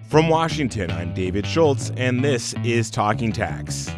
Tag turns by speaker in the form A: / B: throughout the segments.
A: From Washington, I'm David Schultz, and this is Talking Tax.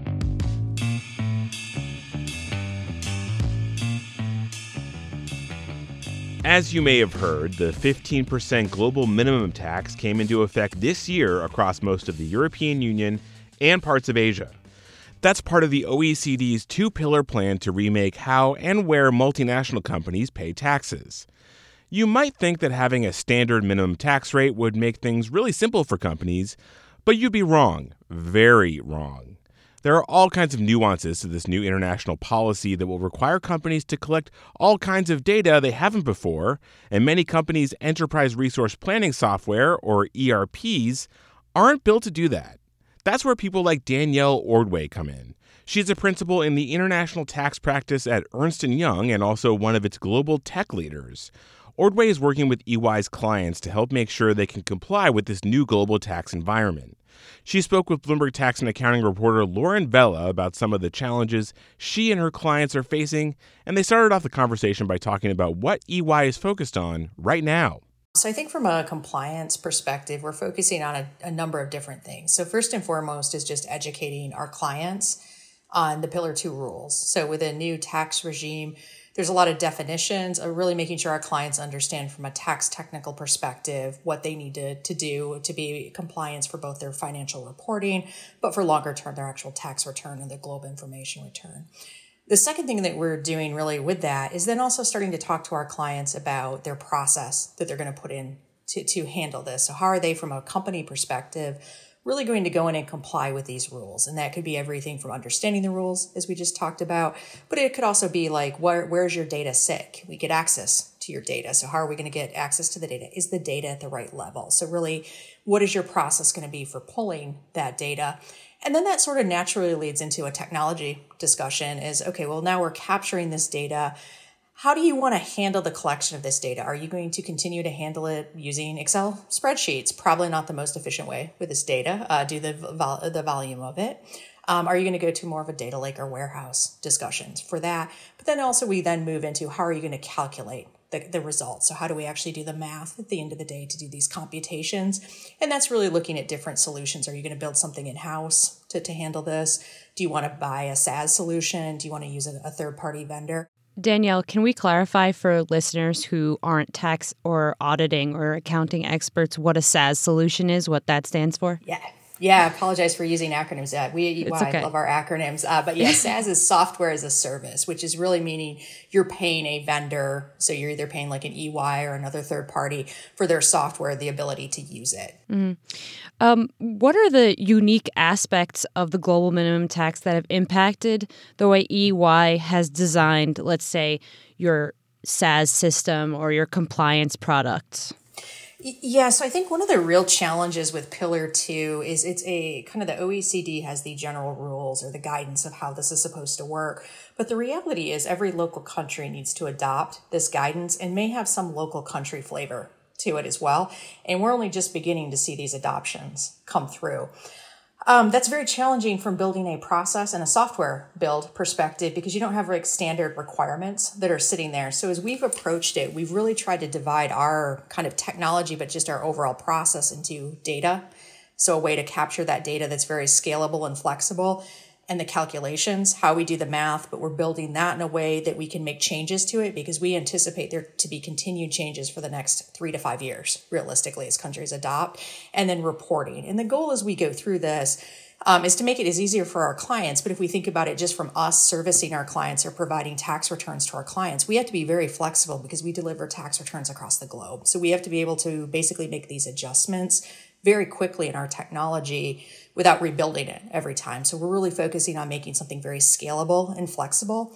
A: As you may have heard, the 15% global minimum tax came into effect this year across most of the European Union and parts of Asia. That's part of the OECD's two-pillar plan to remake how and where multinational companies pay taxes. You might think that having a standard minimum tax rate would make things really simple for companies, but you'd be wrong, very wrong. There are all kinds of nuances to this new international policy that will require companies to collect all kinds of data they haven't before, and many companies' enterprise resource planning software, or ERPs, aren't built to do that. That's where people like Danielle Ordway come in. She's a principal in the international tax practice at Ernst & Young and also one of its global tech leaders. Ordway is working with EY's clients to help make sure they can comply with this new global tax environment. She spoke with Bloomberg Tax and Accounting reporter Lauren Vella about some of the challenges she and her clients are facing, and they started off the conversation by talking about what EY is focused on right now.
B: So I think from a compliance perspective, we're focusing on a number of different things. So first and foremost is just educating our clients on the Pillar 2 rules. So with a new tax regime, there's a lot of definitions of really making sure our clients understand from a tax technical perspective what they need to do to be in compliance for both their financial reporting, but for longer term, their actual tax return and the global information return. The second thing that we're doing really with that is then also starting to talk to our clients about their process that they're going to put in to handle this. So how are they from a company perspective really going to go in and comply with these rules? And that could be everything from understanding the rules, as we just talked about, but it could also be like, where's your data sit? Can we get access to your data? So how are we going to get access to the data? Is the data at the right level? So really, what is your process going to be for pulling that data? And then that sort of naturally leads into a technology discussion is, okay, well, now we're capturing this data. How do you want to handle the collection of this data? Are you going to continue to handle it using Excel spreadsheets? Probably not the most efficient way with this data, due to the volume of it. Are you going to go to more of a data lake or warehouse discussions for that? But then also we then move into how are you going to calculate the results? So how do we actually do the math at the end of the day to do these computations? And that's really looking at different solutions. Are you going to build something in-house to handle this? Do you want to buy a SaaS solution? Do you want to use a third-party vendor?
C: Danielle, can we clarify for listeners who aren't tax or auditing or accounting experts what a SaaS solution is, what that stands for?
B: Yeah, I apologize for using acronyms.
C: Okay.
B: I love our acronyms. But yeah, SaaS is software as a service, which is really meaning you're paying a vendor. So you're either paying like an EY or another third party for their software, the ability to use it.
C: Mm-hmm. What are the unique aspects of the global minimum tax that have impacted the way EY has designed, let's say, your SaaS system or your compliance products?
B: Yeah, so I think one of the real challenges with Pillar 2 is it's a kind of the OECD has the general rules or the guidance of how this is supposed to work. But the reality is every local country needs to adopt this guidance and may have some local country flavor to it as well. And we're only just beginning to see these adoptions come through. That's very challenging from building a process and a software build perspective because you don't have like standard requirements that are sitting there. So as we've approached it, we've really tried to divide our kind of technology, but just our overall process into data. So a way to capture that data that's very scalable and flexible, and the calculations, how we do the math, but we're building that in a way that we can make changes to it because we anticipate there to be continued changes for the next 3 to 5 years, realistically, as countries adopt, and then reporting. And the goal as we go through this is to make it as easier for our clients. But if we think about it just from us servicing our clients or providing tax returns to our clients, we have to be very flexible because we deliver tax returns across the globe. So we have to be able to basically make these adjustments very quickly in our technology without rebuilding it every time. So we're really focusing on making something very scalable and flexible.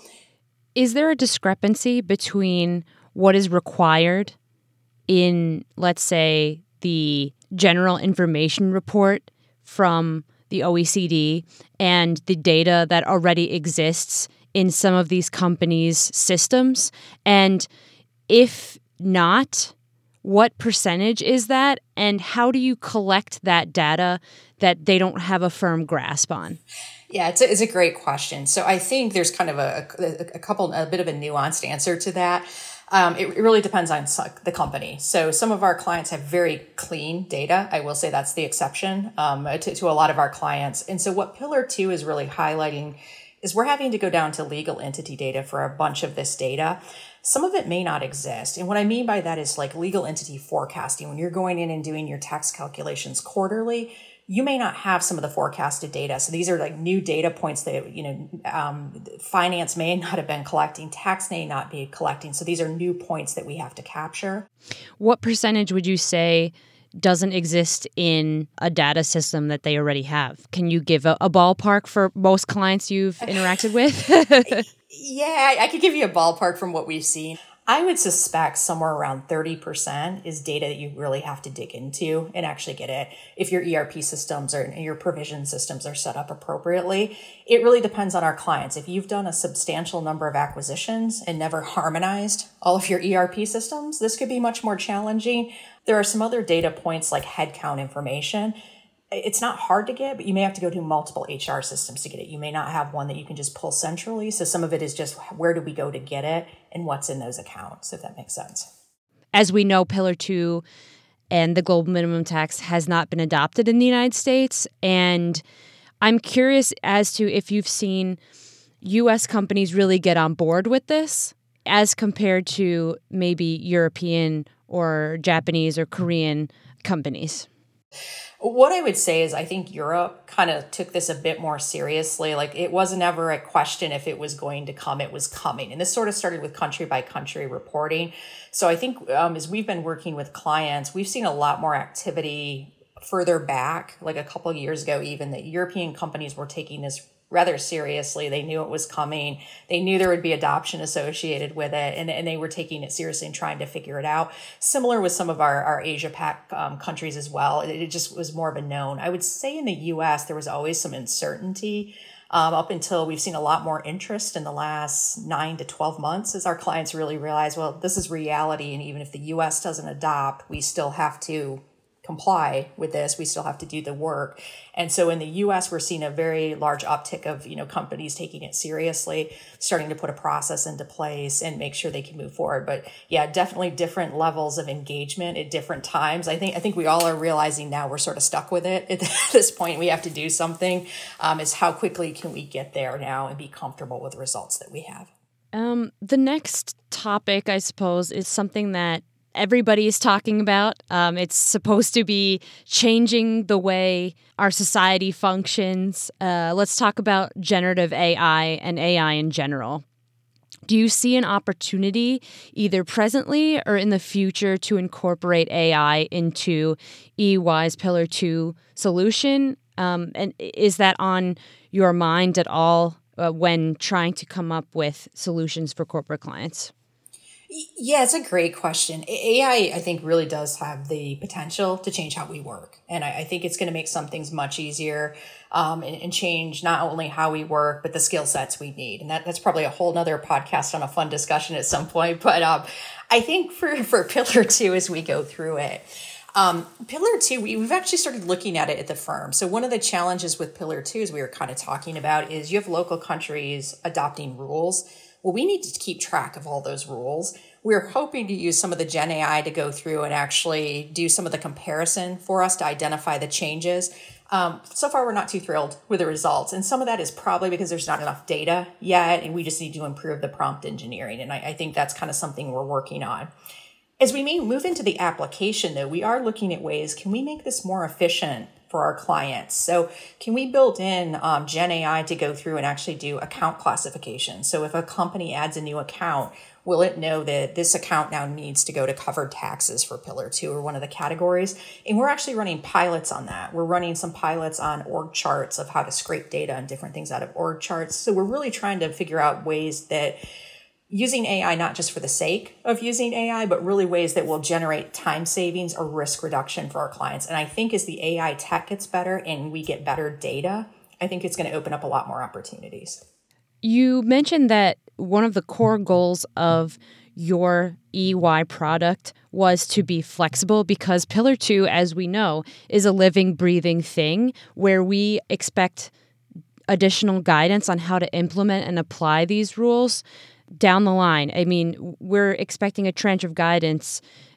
C: Is there a discrepancy between what is required in, let's say, the general information report from the OECD and the data that already exists in some of these companies' systems? And if not, what percentage is that? And how do you collect that data that they don't have a firm grasp on?
B: Yeah, it's a great question. So I think there's kind of a bit of a nuanced answer to that. It really depends on the company. So some of our clients have very clean data. I will say that's the exception to a lot of our clients. And so what Pillar 2 is really highlighting is we're having to go down to legal entity data for a bunch of this data. Some of it may not exist. And what I mean by that is like legal entity forecasting. When you're going in and doing your tax calculations quarterly, you may not have some of the forecasted data. So these are like new data points that, finance may not have been collecting, tax may not be collecting. So these are new points that we have to capture.
C: What percentage would you say doesn't exist in a data system that they already have? Can you give a ballpark for most clients you've interacted with?
B: Yeah, I could give you a ballpark from what we've seen. I would suspect somewhere around 30% is data that you really have to dig into and actually get it. If your ERP systems or your provision systems are set up appropriately, it really depends on our clients. If you've done a substantial number of acquisitions and never harmonized all of your ERP systems, this could be much more challenging. There are some other data points like headcount information. It's not hard to get, but you may have to go to multiple HR systems to get it. You may not have one that you can just pull centrally. So some of it is just where do we go to get it and what's in those accounts, if that makes sense.
C: As we know, Pillar 2 and the global minimum tax has not been adopted in the United States. And I'm curious as to if you've seen U.S. companies really get on board with this as compared to maybe European or Japanese or Korean companies.
B: What I would say is I think Europe kind of took this a bit more seriously. Like it wasn't ever a question if it was going to come, it was coming. And this sort of started with country by country reporting. So I think as we've been working with clients, we've seen a lot more activity further back, like a couple of years ago, even that European companies were taking this rather seriously. They knew it was coming. They knew there would be adoption associated with it, and they were taking it seriously and trying to figure it out. Similar with some of our Asia Pac countries as well. It just was more of a known. I would say in the U.S., there was always some uncertainty up until we've seen a lot more interest in the last 9 to 12 months as our clients really realize, well, this is reality. And even if the U.S. doesn't adopt, we still have to comply with this. We still have to do the work. And so in the US, we're seeing a very large uptick of, companies taking it seriously, starting to put a process into place and make sure they can move forward. But yeah, definitely different levels of engagement at different times. I think we all are realizing now we're sort of stuck with it at this point. We have to do something. Is how quickly can we get there now and be comfortable with the results that we have?
C: The next topic, I suppose, is something that everybody is talking about. It's supposed to be changing the way our society functions. Let's talk about generative AI and AI in general. Do you see an opportunity either presently or in the future to incorporate AI into EY's Pillar 2 solution? And is that on your mind at all when trying to come up with solutions for corporate clients?
B: Yeah, it's a great question. AI, I think, really does have the potential to change how we work. And I think it's going to make some things much easier and change not only how we work, but the skill sets we need. And that's probably a whole nother podcast on a fun discussion at some point. But I think for Pillar 2, as we go through it, Pillar 2, we've actually started looking at it at the firm. So one of the challenges with Pillar 2, as we were kind of talking about, is you have local countries adopting rules. Well, we need to keep track of all those rules. We're hoping to use some of the Gen AI to go through and actually do some of the comparison for us to identify the changes. So far, we're not too thrilled with the results. And some of that is probably because there's not enough data yet, and we just need to improve the prompt engineering. And I think that's kind of something we're working on. As we may move into the application, though, we are looking at ways, can we make this more efficient for our clients? So can we build in Gen AI to go through and actually do account classification? So if a company adds a new account, will it know that this account now needs to go to covered taxes for Pillar 2 or one of the categories? And we're actually running pilots on that. We're running some pilots on org charts of how to scrape data and different things out of org charts. So we're really trying to figure out ways that using AI, not just for the sake of using AI, but really ways that will generate time savings or risk reduction for our clients. And I think as the AI tech gets better and we get better data, I think it's going to open up a lot more opportunities.
C: You mentioned that one of the core goals of your EY product was to be flexible because Pillar 2, as we know, is a living, breathing thing where we expect additional guidance on how to implement and apply these rules. down the line? I mean, we're expecting a tranche of guidance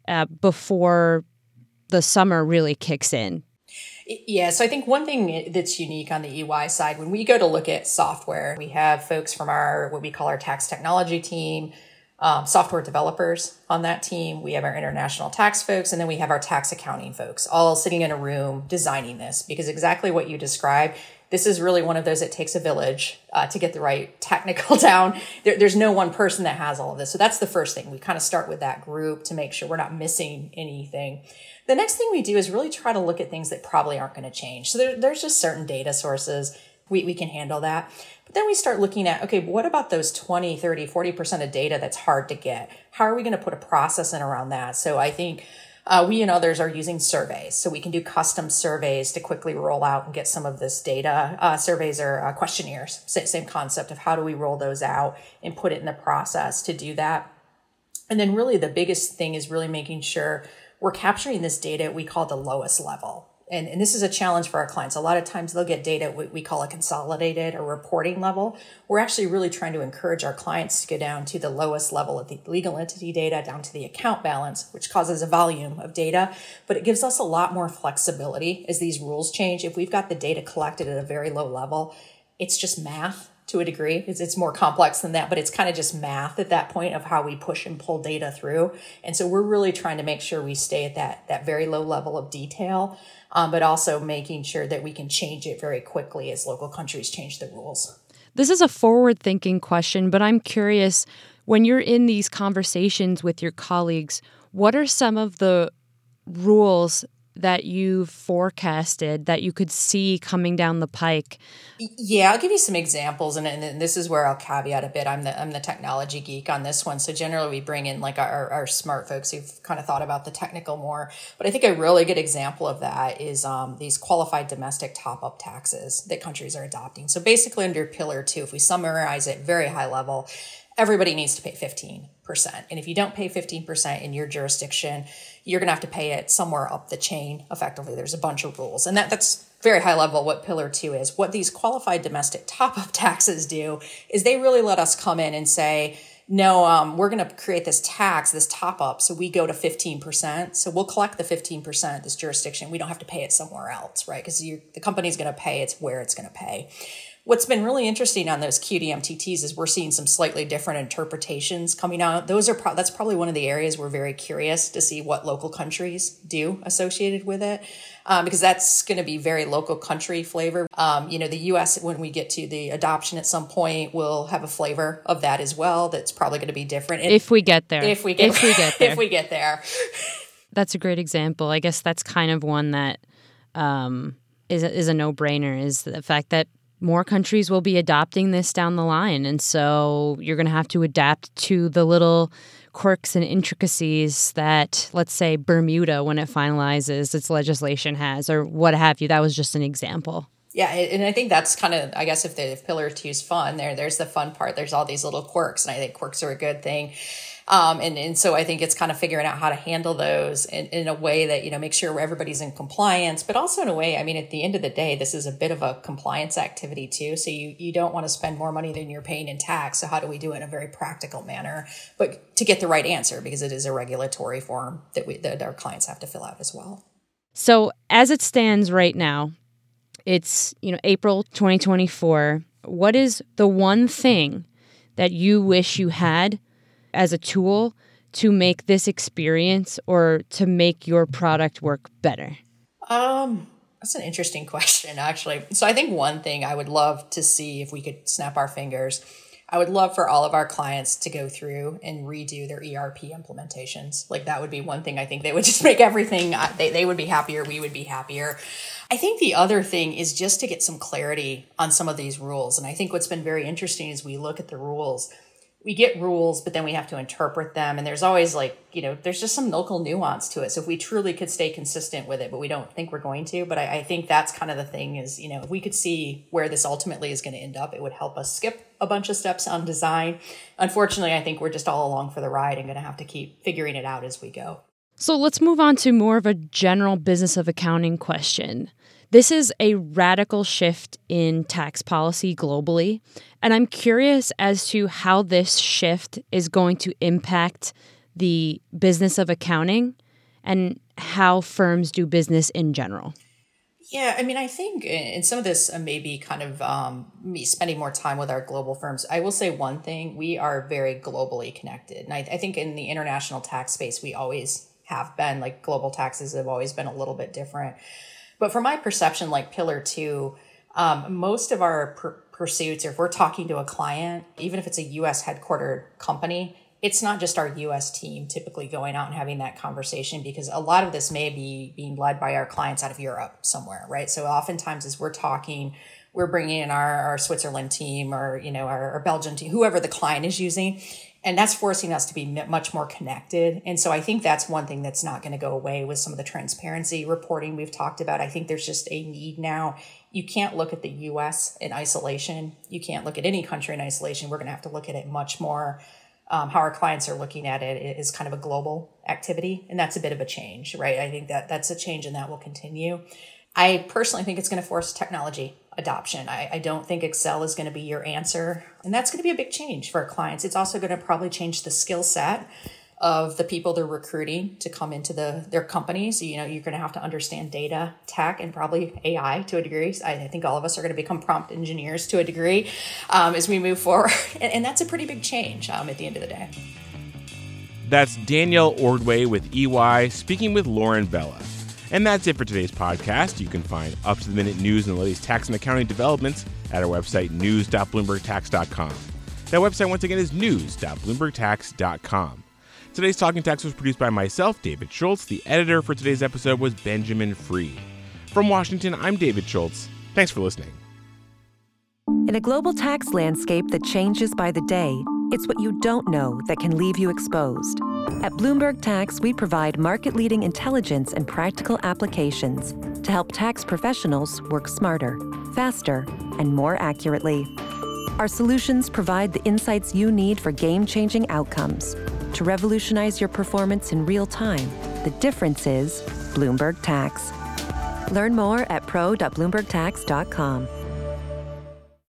C: before the summer really kicks in.
B: Yeah, so I think one thing that's unique on the EY side, when we go to look at software, we have folks from what we call our tax technology team, software developers on that team. We have our international tax folks, and then we have our tax accounting folks all sitting in a room designing this, because exactly what you described, this is really one of those, it takes a village to get the right technical down. There's no one person that has all of this. So that's the first thing. We kind of start with that group to make sure we're not missing anything. The next thing we do is really try to look at things that probably aren't going to change. So there's just certain data sources. We can handle that. But then we start looking at, okay, what about those 20, 30, 40% of data that's hard to get? How are we going to put a process in around that? So I think we and others are using surveys. So we can do custom surveys to quickly roll out and get some of this data. Surveys are questionnaires, same concept of how do we roll those out and put it in the process to do that. And then really the biggest thing is really making sure we're capturing this data at we call the lowest level. And this is a challenge for our clients. A lot of times they'll get data at what we call a consolidated or reporting level. We're actually really trying to encourage our clients to go down to the lowest level of the legal entity data, down to the account balance, which causes a volume of data. But it gives us a lot more flexibility as these rules change. If we've got the data collected at a very low level, it's just math to a degree. It's more complex than that, but it's kind of just math at that point of how we push and pull data through. And so we're really trying to make sure we stay at that very low level of detail, but also making sure that we can change it very quickly as local countries change the rules.
C: This is a forward-thinking question, but I'm curious, when you're in these conversations with your colleagues, what are some of the rules that you've forecasted that you could see coming down the pike?
B: Yeah, I'll give you some examples, and this is where I'll caveat a bit. I'm the technology geek on this one, so generally we bring in like our smart folks who've kind of thought about the technical more. But I think a really good example of that is these qualified domestic top-up taxes that countries are adopting. So basically under Pillar 2, if we summarize it very high level, everybody needs to pay 15%. And if you don't pay 15% in your jurisdiction, you're going to have to pay it somewhere up the chain. Effectively, there's a bunch of rules. And that's very high level what Pillar 2 is. What these qualified domestic top-up taxes do is they really let us come in and say, no, we're going to create this tax, this top-up, so we go to 15%. So we'll collect the 15%, this jurisdiction. We don't have to pay it somewhere else, right? Because the company's going to pay, it's where it's going to pay. What's been really interesting on those QDMTTs is we're seeing some slightly different interpretations coming out. That's probably one of the areas we're very curious to see what local countries do associated with it, because that's going to be very local country flavor. The U.S., when we get to the adoption at some point, will have a flavor of that as well. That's probably going to be different.
C: If we get there.
B: If we get there.
C: That's a great example. I guess that's kind of one that is a no-brainer, is the fact that more countries will be adopting this down the line. And so you're going to have to adapt to the little quirks and intricacies that, let's say, Bermuda, when it finalizes its legislation, has, or what have you. That was just an example.
B: Yeah, and I think that's kind of, I guess, if Pillar 2 is fun, there's the fun part. There's all these little quirks, and I think quirks are a good thing. And so I think it's kind of figuring out how to handle those in a way that, make sure everybody's in compliance, but also in a way, at the end of the day, this is a bit of a compliance activity too. So you don't want to spend more money than you're paying in tax. So how do we do it in a very practical manner, but to get the right answer, because it is a regulatory form that our clients have to fill out as well.
C: So as it stands right now, it's, April 2024. What is the one thing that you wish you had as a tool to make this experience or to make your product work better?
B: That's an interesting question, actually. So I think one thing I would love to see, if we could snap our fingers, I would love for all of our clients to go through and redo their ERP implementations. Like, that would be one thing I think they would just make everything, they would be happier, we would be happier. I think the other thing is just to get some clarity on some of these rules. And I think what's been very interesting is we look at the rules. We get rules, but then we have to interpret them. And there's always there's just some local nuance to it. So if we truly could stay consistent with it, but we don't think we're going to. But I think that's kind of the thing is, if we could see where this ultimately is going to end up, it would help us skip a bunch of steps on design. Unfortunately, I think we're just all along for the ride and going to have to keep figuring it out as we go.
C: So let's move on to more of a general business of accounting question. This is a radical shift in tax policy globally, and I'm curious as to how this shift is going to impact the business of accounting and how firms do business in general.
B: Yeah, I mean, I think in some of this may be kind of me spending more time with our global firms. I will say one thing, we are very globally connected. And I think in the international tax space, we always have been, like global taxes have always been a little bit different. But from my perception, like Pillar 2, most of our pursuits, or if we're talking to a client, even if it's a U.S. headquartered company, it's not just our U.S. team typically going out and having that conversation, because a lot of this may be being led by our clients out of Europe somewhere, right? So oftentimes as we're talking, we're bringing in our Switzerland team or, our Belgian team, whoever the client is using. And that's forcing us to be much more connected. And so I think that's one thing that's not going to go away with some of the transparency reporting we've talked about. I think there's just a need now. You can't look at the U.S. in isolation. You can't look at any country in isolation. We're going to have to look at it much more. How our clients are looking at it is kind of a global activity. And that's a bit of a change, right? I think that's a change and that will continue. I personally think it's going to force technology adoption. I don't think Excel is going to be your answer. And that's going to be a big change for our clients. It's also going to probably change the skill set of the people they're recruiting to come into their companies. You're going to have to understand data, tech, and probably AI to a degree. I think all of us are going to become prompt engineers to a degree as we move forward. And that's a pretty big change at the end of the day.
A: That's Danielle Ordway with EY speaking with Lauren Bella. And that's it for today's podcast. You can find up-to-the-minute news and the latest tax and accounting developments at our website, news.bloombergtax.com. That website, once again, is news.bloombergtax.com. Today's Talking Tax was produced by myself, David Schultz. The editor for today's episode was Benjamin Freed. From Washington, I'm David Schultz. Thanks for listening.
D: In a global tax landscape that changes by the day, it's what you don't know that can leave you exposed. At Bloomberg Tax, we provide market-leading intelligence and practical applications to help tax professionals work smarter, faster, and more accurately. Our solutions provide the insights you need for game-changing outcomes. To revolutionize your performance in real time, the difference is Bloomberg Tax. Learn more at pro.bloombergtax.com.